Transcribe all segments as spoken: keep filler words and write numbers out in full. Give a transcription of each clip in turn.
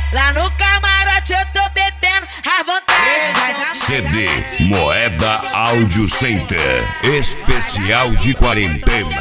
Lá no camarote eu tô bebendo à vontade. C D Moeda Audio Center, especial de quarentena.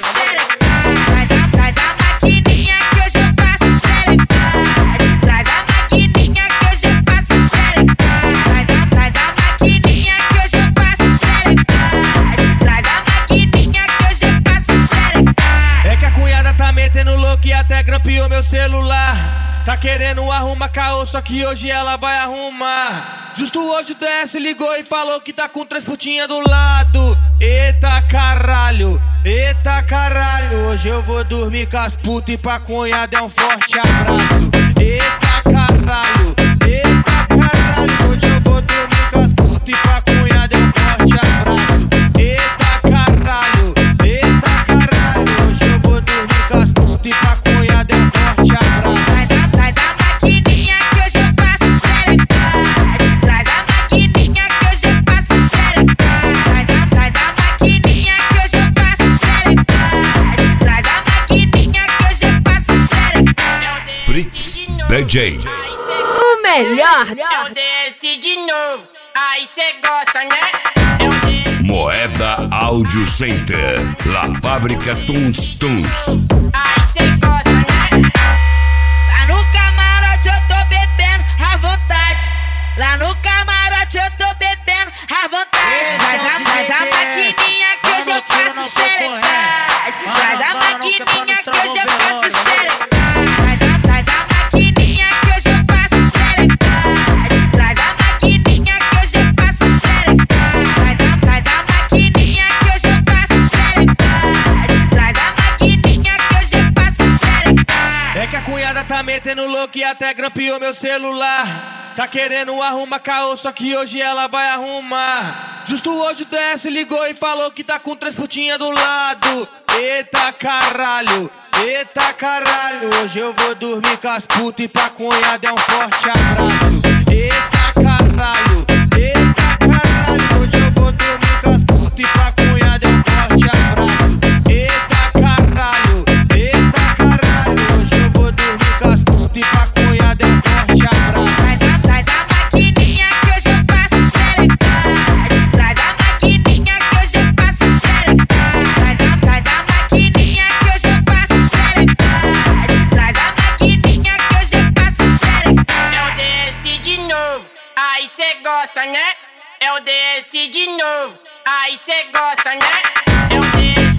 Traz a, traz a maquininha que hoje eu passo xereca. Traz a maquininha que hoje eu passo xereca. Traz a, traz a maquininha que hoje eu passo xereca. Traz a maquininha que hoje eu passo xereca. É que a cunhada tá metendo louco e até grampeou meu celular. Tá querendo arrumar caô, só que hoje ela vai arrumar. Justo hoje o D S ligou e falou que tá com três putinhas do lado. Eita caralho, eita caralho. Hoje eu vou dormir com as putas e pra cunhada é um forte abraço. Eita caralho, eita caralho. Hoje eu vou dormir com as putas e pra cunhada é um forte abraço. Eita caralho, eita caralho. Hoje eu vou dormir com as putas e pra cunhada é um forte abraço. Traz a, traz a maquininha que hoje eu passo xereca. Traz a maquininha que hoje eu passo xereca. Traz a, traz a maquininha que hoje eu passo xereca. Traz a maquininha que hoje eu passo xereca. Fritz D J. O melhor. É o D S de novo, aí cê gosta, né? É o D S. Moeda Audio Center, La Fábrica Tuns Tuns. Aí cê gosta, né? Lá no camarote eu tô bebendo à vontade. Lá no camarote eu tô bebendo à vontade. Traz a, traz a maquininha que hoje eu passo xereca. Traz a maquininha que hoje eu passo xereca. Traz a, traz a maquininha que hoje eu passo xereca. Traz a maquininha que hoje eu passo xereca. Traz a, traz a maquininha que hoje eu passo xereca. Traz a maquininha que hoje eu passo xereca. É que a cunhada tá metendo louco e até grampeou meu celular. Tá querendo arrumar caô, só que hoje ela vai arrumar. Justo hoje o D S ligou e falou que tá com três putinhas do lado. Eita caralho, eita caralho. Hoje eu vou dormir com as putas e pra cunhada é um forte abraço. Eita caralho, eita caralho. Hoje eu vou dormir com as putas e pra cunhada é um forte abraço. Eita caralho, eita caralho. Hoje eu vou dormir com as putas e pra cunhada é um forte abraço. Traz a, traz a maquininha que hoje eu passo xereca. Traz a maquininha que hoje eu passo xereca. Traz a, traz a maquininha que hoje eu passo xereca. Traz a maquininha que hoje eu passo xereca. É o D S de novo, aí cê gosta, né? É o D S de novo, aí cê gosta, né? É o D S.